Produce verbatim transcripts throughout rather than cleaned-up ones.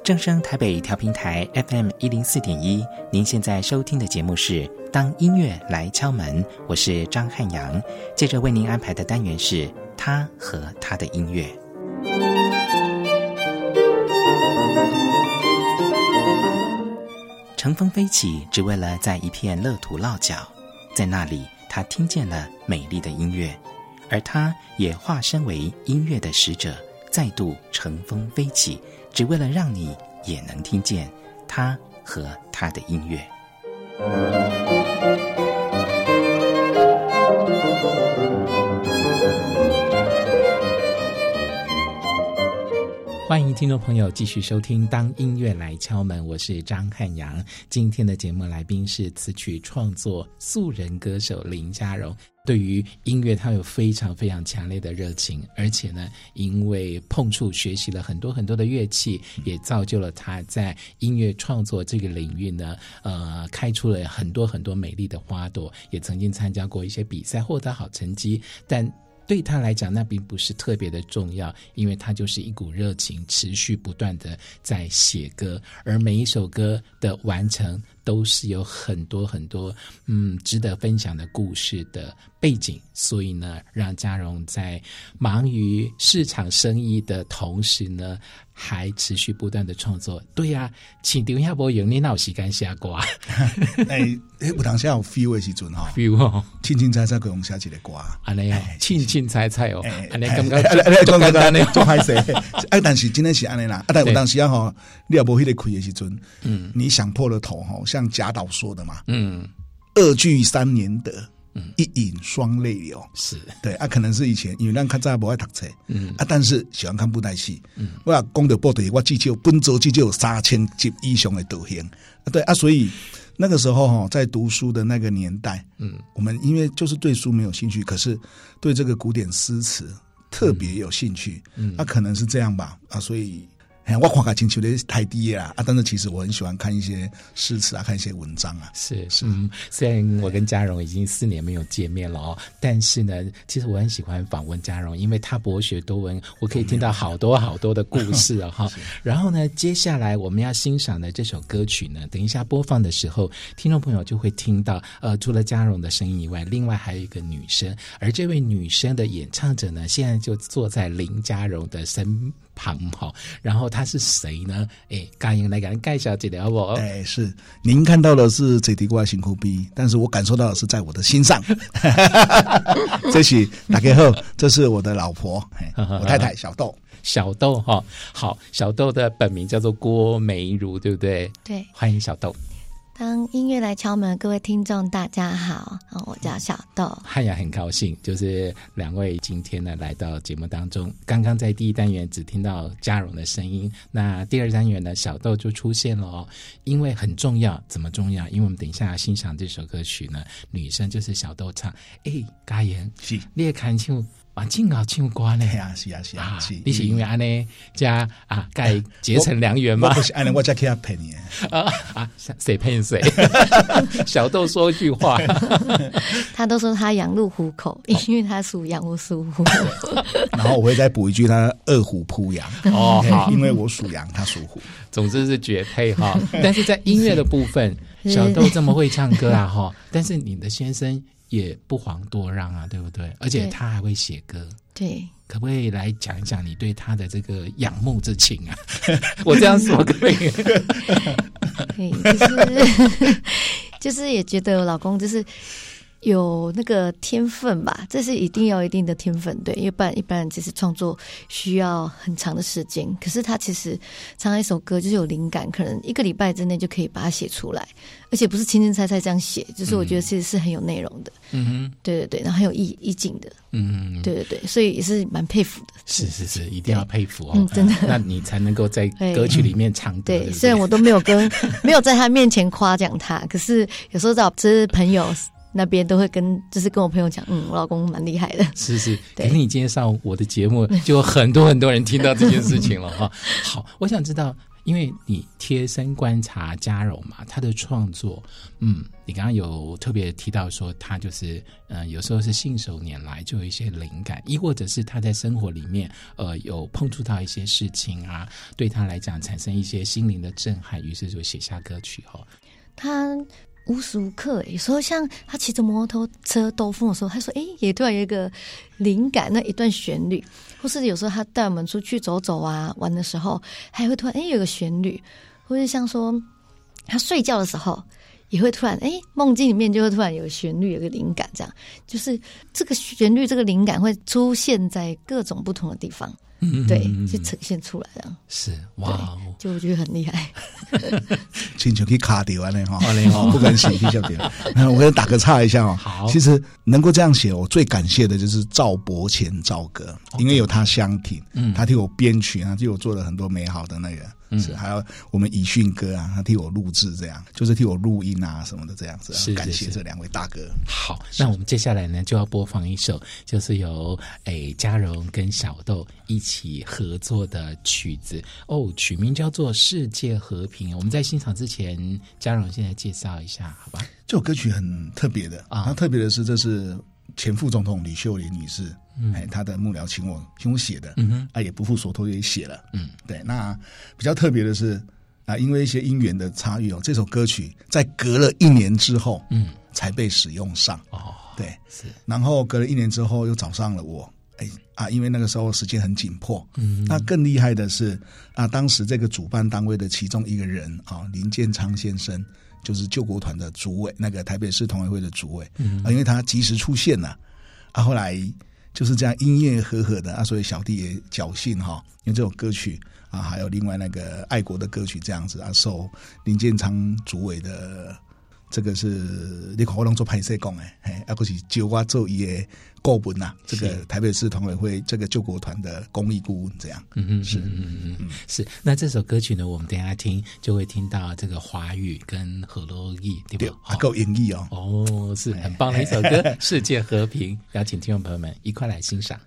正声台北调频台 F M 一零四点一，您现在收听的节目是《当音乐来敲门》，我是张汉阳。接着为您安排的单元是他和他的音乐。乘风飞起，只为了在一片乐土落脚，在那里，他听见了美丽的音乐，而他也化身为音乐的使者，再度乘风飞起，只为了让你也能听见他和他的音乐。欢迎听众朋友继续收听当音乐来敲门，我是张汉阳。今天的节目来宾是词曲创作素人歌手林佳蓉。对于音乐他有非常非常强烈的热情，而且呢因为碰触学习了很多很多的乐器，也造就了他在音乐创作这个领域呢呃，开出了很多很多美丽的花朵，也曾经参加过一些比赛获得好成绩，但对他来讲那并不是特别的重要，因为他就是一股热情持续不断的在写歌，而每一首歌的完成都是有很多很多嗯值得分享的故事的背景，所以呢让佳蓉在忙于市场生意的同时呢还持续不断的创作。对啊，市场遐无用，你哪有时间写歌？ 哎，有当时有 feel 的时阵吼 ，feel 哦， 清清彩彩给我们写一个歌， 安尼哦，清清彩彩哦，安尼感觉就简单的，就歹势。哎，但是真的是安尼啦，啊，但有当时啊吼，你也无迄个开的时阵，嗯，你想破了头吼，像贾岛说的嘛，嗯，二句三年得。嗯、一饮双泪流， 是对啊，可能是以前因为咱较早不爱读册，嗯啊，但是喜欢看布袋戏，嗯，我也讲到布袋，我至少本周至少有三千集以上的导演，啊，对啊，所以那个时候哈，在读书的那个年代，嗯，我们因为就是对书没有兴趣，可是对这个古典诗词特别有兴趣，嗯，那、啊、可能是这样吧，啊，所以。我看感情球的太低啦啊！但是其实我很喜欢看一些诗词啊，看一些文章啊。 是是、嗯，虽然我跟佳蓉已经四年没有见面了哦，但是呢，其实我很喜欢访问佳蓉，因为她博学多闻，我可以听到好多好多的故事啊、哦、哈。然后呢，接下来我们要欣赏的这首歌曲呢，等一下播放的时候，听众朋友就会听到，呃，除了佳蓉的声音以外，另外还有一个女生，而这位女生的演唱者呢，现在就坐在林佳蓉的身旁哈，然后他是谁呢？哎，嘉莹来给人介绍一下好不好？ 哎，是您看到的是这地瓜辛苦逼，但是我感受到的是在我的心上。这是大家好，这是我的老婆，我太太小豆。 小豆哈，好，小豆的本名叫做郭梅如，对不对？ 对， 欢迎小豆。 当音乐来敲门，各位听众大家好，我叫小豆。 汉雅很高兴，就是两位今天呢来到节目当中。刚刚在第一单元只听到佳蓉的声音，那第二单元呢，小豆就出现了哦。因为很重要，怎么重要？因为我们等一下欣赏这首歌曲呢，女生就是小豆唱。哎，嘉言，是你也看唱。啊，真好唱歌呢！ 是啊，是啊，是啊，是。 你是因为安尼加啊，该结成良缘吗？ 我不是安尼，我才给他骗你啊啊！谁骗谁？小豆说一句话， 他都说他羊入虎口，因为他属羊，我属虎。 然后我会再补一句，他二虎扑羊哦，好，因为我属羊，他属虎。 总之是绝配哈。但是在音乐的部分，小豆这么会唱歌啊哈，但是你的先生也不遑多让啊，对不对？而且他还会写歌， 对， 可不可以来讲一讲你对他的这个仰慕之情啊？我这样说可以？ 可以，就是就是也觉得我老公就是有那个天分吧，这是一定要有一定的天分，对，因为不然一般人其实创作需要很长的时间，可是他其实唱一首歌就是有灵感，可能一个礼拜之内就可以把它写出来，而且不是轻轻猜猜这样写，就是我觉得其实是很有内容的，嗯哼，对对对，然后很有意意境的，嗯，对对对，所以也是蛮佩服的。 是是是，一定要佩服哦， 嗯，真的， 那你才能够在歌曲里面唱歌。 对， 对对虽然我都没有跟没有在他面前夸奖他，可是有时候在我这朋友那边都会跟就是跟我朋友讲，嗯，我老公蛮厉害的。 是是，可是你今天上我的节目，就有很多很多人听到这件事情了哈。好，我想知道， 因为你贴身观察嘉荣嘛，他的创作，嗯，你刚刚有特别提到说，他就是呃，有时候是信手拈来，就有一些灵感，亦或者是他在生活里面，呃，有碰触到一些事情啊，对他来讲产生一些心灵的震撼，于是就写下歌曲哈。 他无时无刻，有时候像他骑着摩托车兜风的时候，他说：“哎，也突然有一个灵感，那一段旋律。”或是有时候他带我们出去走走啊，玩的时候，还会突然哎有个旋律，或是像说他睡觉的时候，也会突然哎梦境里面就会突然有个旋律，有个灵感，这样就是这个旋律、这个灵感会出现在各种不同的地方。嗯，对，就呈现出来了。 是哇、哦， 就我觉得很厉害。 亲像去卡掉呢哈，不敢写去笑掉。那我给打个岔一下哦。 好， 其实能够这样写，我最感谢的就是赵伯乾赵哥，因为有他相挺，嗯，他替我编曲啊，替我做了很多美好的那个。嗯，是，还有我们以迅哥啊，他替我录制，这样就是替我录音啊什么的，这样子，是感谢这两位大哥。 好，那我们接下来呢就要播放一首，就是由诶嘉荣跟小豆一起合作的曲子哦，曲名叫做《世界和平》。我们在欣赏之前，嘉荣现在介绍一下，好吧？ 这首歌曲很特别的啊，它特别的是，这是前副总统李秀莲女士。嗯，哎，他的幕僚请我请我写的，嗯哼，啊，也不负所托也写了，嗯，对。那比较特别的是啊，因为一些因缘的差异哦，这首歌曲在隔了一年之后，嗯，才被使用上。哦，对，是。然后隔了一年之后又找上了我，哎啊，因为那个时候时间很紧迫，嗯，那更厉害的是啊，当时这个主办单位的其中一个人啊，林建昌先生，就是救国团的主委，那个台北市同委会的主委，嗯啊，因为他及时出现了，啊，后来。就是这样因缘和合的啊，所以小弟也侥幸哈，因为这首歌曲啊，还有另外那个爱国的歌曲这样子啊，受林建昌主委的这个是你看我拢做拍摄讲诶，嘿，啊，就是叫我做伊的顾问呐，这个台北市团委会这个救国团的公益顾问这样，嗯嗯是嗯嗯是。那这首歌曲呢，我们等一下听就会听到这个华语跟河洛语，对吧？ 还够英语哦。 哦，是很棒的一首歌，《世界和平》，邀请听众朋友们一块来欣赏。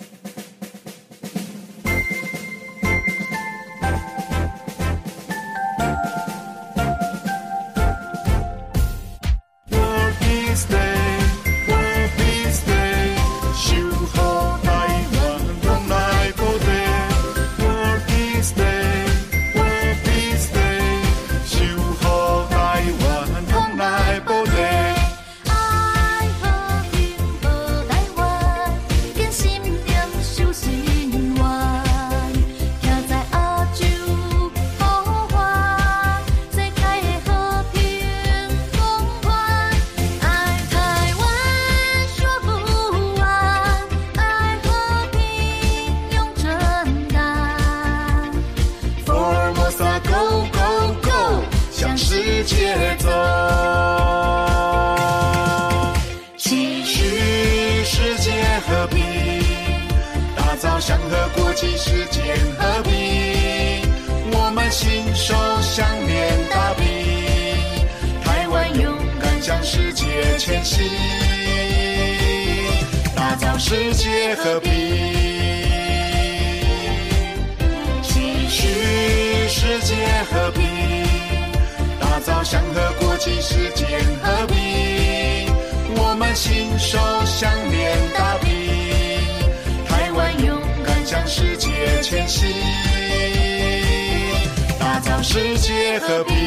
世界和平，期许世界和平，打造祥和国际世界和平。我们携手相连打拼，台湾勇敢向世界前行，打造世界和平。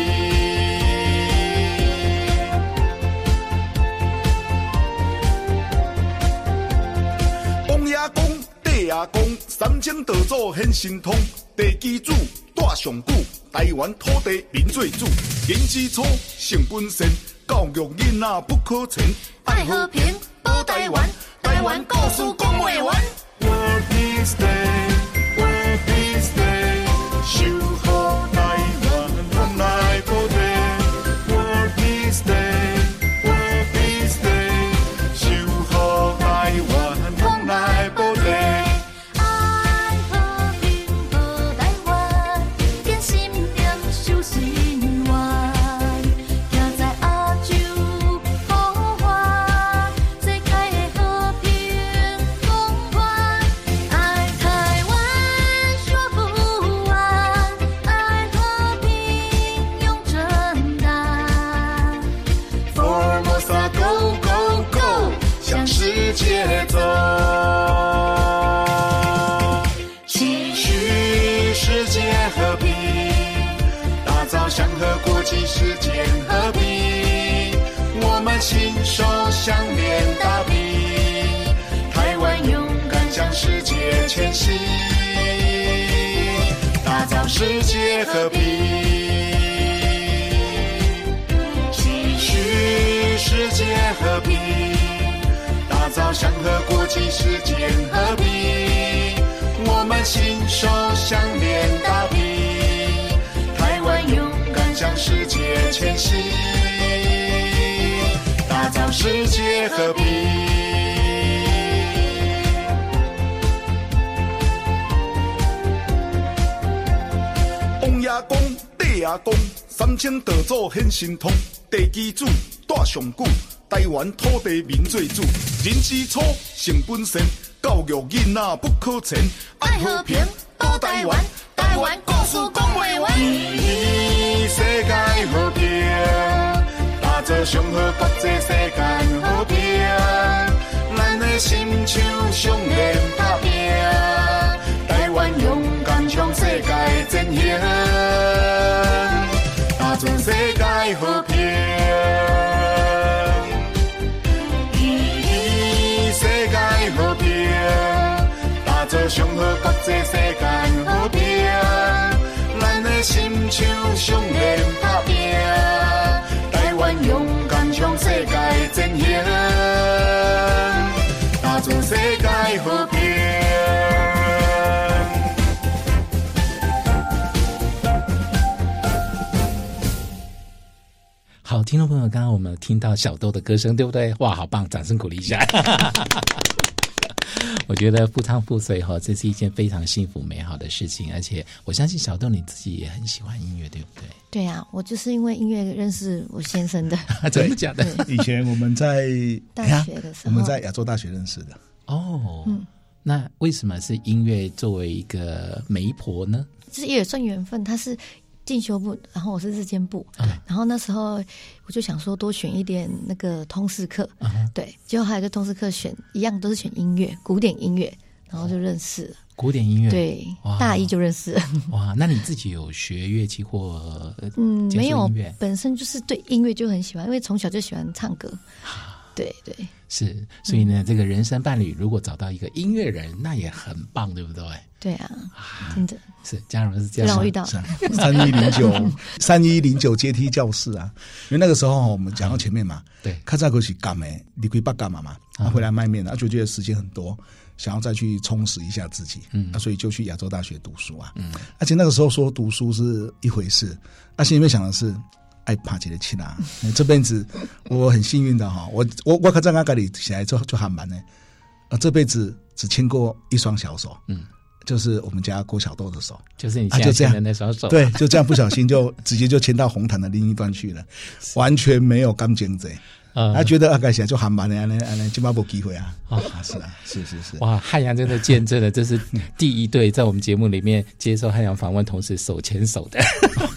地亚公三清道祖显神通，地基主大上古，台湾土地民做主，言基础成本线，教育囡仔不可钱，爱和平保台湾，台湾故事讲不完。World Peace Day, World Peace Day， 守护台湾同来保地。World Peace Day，World Peace Day， 守护台湾同来保地。 际事件和平，我们携手相连大地，台湾勇敢向世界前行，打造世界和平，期许世界和平，打造祥和国际事件和平，我们携手相连大地，台湾勇敢向世界前行，打造世界和平。王爷公、帝爷公，三清道祖显神通，地基主带上久，台湾土地民最主，人之初性本善，教育囡仔不可钱，爱和平保台湾，台湾故事讲不完，以世界和平，打造上好国际世界和平，咱的心手相连打拼，台湾勇敢向世界前行，打造世界和平，以世界和平，打造上好国际世界和平，咱的心手相连打拼，台湾勇敢向世界前行，打造世界和平。 好，听众朋友，刚刚我们听到小豆的歌声，对不对？哇，好棒，掌声鼓励一下。我觉得夫唱妇随哈，这是一件非常幸福美好的事情，而且我相信小豆你自己也很喜欢音乐，对不对？ 对啊，我就是因为音乐认识我先生的。 真的假的？ 以前我们在大学的时候， 我们在亚洲大学认识的。 哦，嗯，那为什么是音乐作为一个媒婆呢？ 就是也算缘分，他是进修部，然后我是日间部，嗯，然后那时候我就想说多选一点那个通识课，嗯，对，结果还有个通识课选一样都是选音乐，古典音乐，然后就认识了。 古典音乐， 对，大一就认识了。 哇，那你自己有学乐器或嗯没有，本身就是对音乐就很喜欢，因为从小就喜欢唱歌。对对， 是，所以呢，嗯，这个人生伴侣如果找到一个音乐人，那也很棒，对不对？ 对啊，真的是嘉荣是这样， 让我遇到三一零九三一零九阶梯教室啊，因为那个时候我们讲到前面嘛，对，看在过去干没，离开爸干嘛嘛，他回来卖面，他就觉得时间很多，想要再去充实一下自己，嗯，啊，所以就去亚洲大学读书啊，嗯，而且那个时候说读书是一回事，啊，心里面想的是。爱爬起来去啦！这辈子我很幸运的哈，我我我可在阿家里起来就就还蛮呢，啊，这辈子只牵过一双小手，嗯，就是我们家郭小豆的手， 就是你现在牵的那双手，啊， 对，就这样不小心就直接就牵到红毯的另一端去了，完全没有感情在。嗯，他觉得阿盖起来就还蛮的，安尼安尼，就没有机会啊！啊，是啊，是是是。 哇，汉阳真的见证了，这是第一对在我们节目里面接受汉阳访问，同时手牵手的。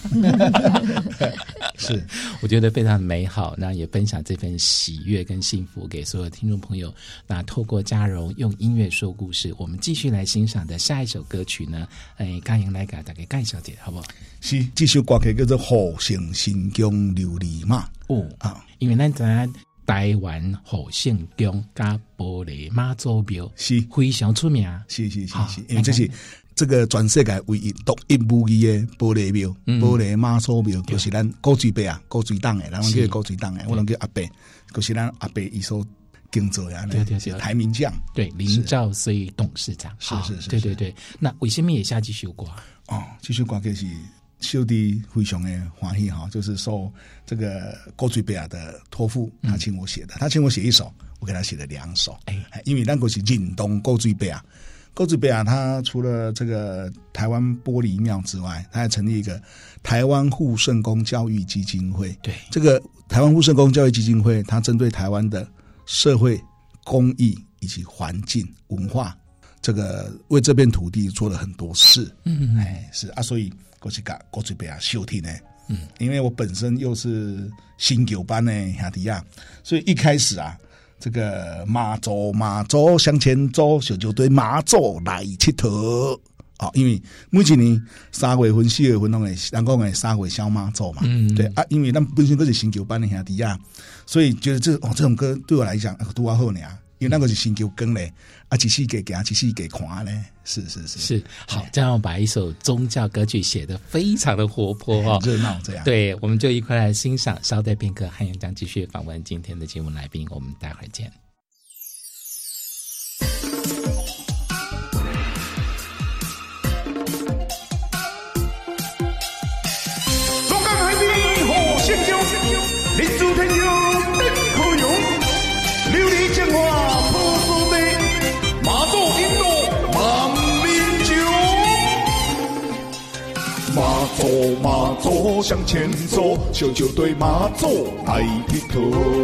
是，我觉得非常美好。那也分享这份喜悦跟幸福给所有听众朋友。那透过嘉荣用音乐说故事，我们继续来欣赏的下一首歌曲呢？哎，嘉莹来给大家介绍一下，好不好？ 是，这首歌曲叫做《火星新疆琉璃马》。哦啊， 因为咱知影台湾火星宫加玻璃妈祖庙是非常出名， 是是是是，因为这是这个全世界唯一独一无二的玻璃庙，嗯，玻璃妈祖庙就是咱古水伯啊，古水党的，咱叫古水党的，我们叫阿伯，就是咱阿伯伊所经做呀，对对对，台名将， 对林兆绥董事长， 是是是， 对对对。那为什么也下这首歌？ 哦，这首歌就是。秀弟非常的欢喜哈，就是受这个郭水伯的托付，他请我写的，他请我写一首，我给他写了两首。哎，因为那个是认同郭水伯啊，郭水伯啊，他除了这个台湾玻璃庙之外，他还成立一个台湾护圣公教育基金会。对，这个台湾护圣公教育基金会，它针对台湾的社会、公益以及环境、文化，这个为这片土地做了很多事。嗯，哎，是啊，所以。过去甲郭水伯啊收听呢，嗯，因为我本身又是新旧班的兄弟啊，所以一开始啊，这个马祖马祖向前走，小就对马祖来佚佗哦，因为每一年三月份、四月份拢会，人讲诶三月小妈祖嘛，嗯，对啊，因为咱本身都是新旧班的兄弟啊，所以觉得这哦这种歌对我来讲拄啊好呢，因为那个是新旧歌嘞，啊，一世给行，一世给看嘞，是是是是，好，这样把一首宗教歌曲写得非常的活泼哦， 热闹这样， 对，我们就一块来欣赏。稍待片刻，汉阳将继续访问今天的节目来宾，我们待会儿见。 日出天阳登可用，琉璃精华破土地，马祖引路万民众。马祖马祖向前走，小球队马祖来踢球。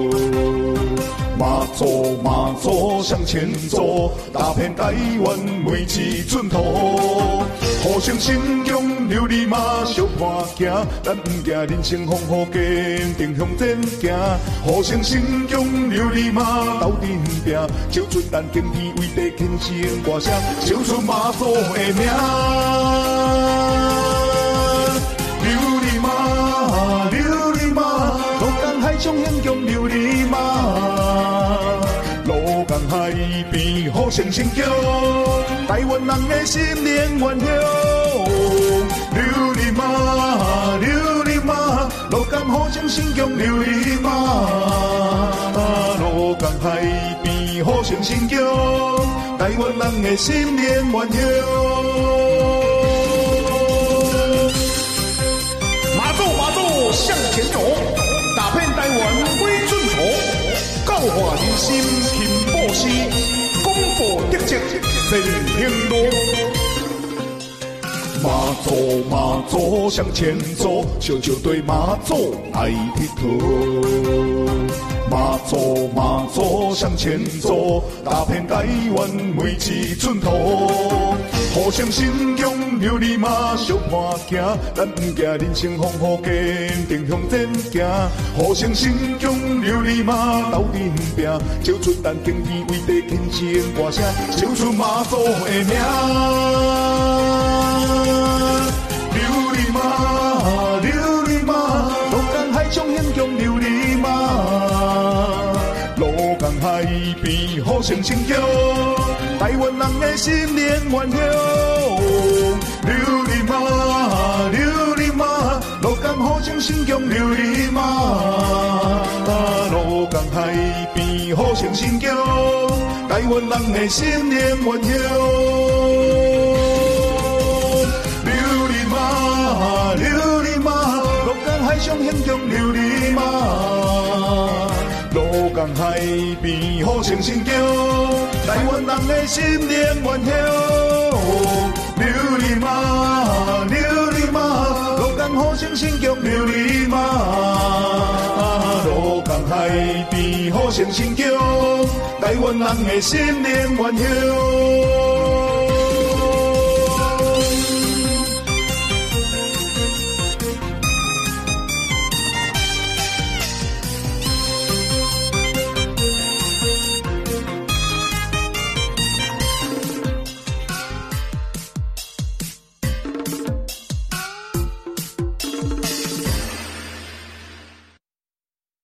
马祖马祖向前走，打遍台湾每一寸土。互相信仰，琉璃马小伴行，咱不惊人生风雨，坚定向前行。互相信仰，琉璃马斗阵拼，唱出咱敬天为地虔诚歌声，唱出马祖的名。琉璃马，琉璃马，路江海上英雄琉璃马。路江海边互相成就，台湾人的心念愿向。琉璃马，琉璃马，路江互相成就琉璃马。路江海边互相成就，台湾人的心念愿向。马祖马祖向前走，打遍台湾每寸土。教化人心勤布施，广布德政善行路。马祖马祖向前走，小球队马祖来踢球。马祖马祖向前走，打遍台湾每一寸土。互相信仰，琉璃马小伴行，咱不惊人生风雨，坚定向前行。互相信仰，琉璃马斗阵拼，唱出咱敬天为地虔诚歌声，唱出马祖的名。琉璃马，琉璃马，路江海上英雄琉璃马。路江海边互相成就，台湾人的心念愿向。琉璃马，琉璃马，路江互相成就琉璃马。路江海边互相成就，台湾人的心念愿向。琉璃马，路江海上英雄琉璃马。路江海边互相成就，台湾人的心念愿向。琉璃马，琉璃马，路江互相成就琉璃马。路江海边互相成就，台湾人的心念愿向。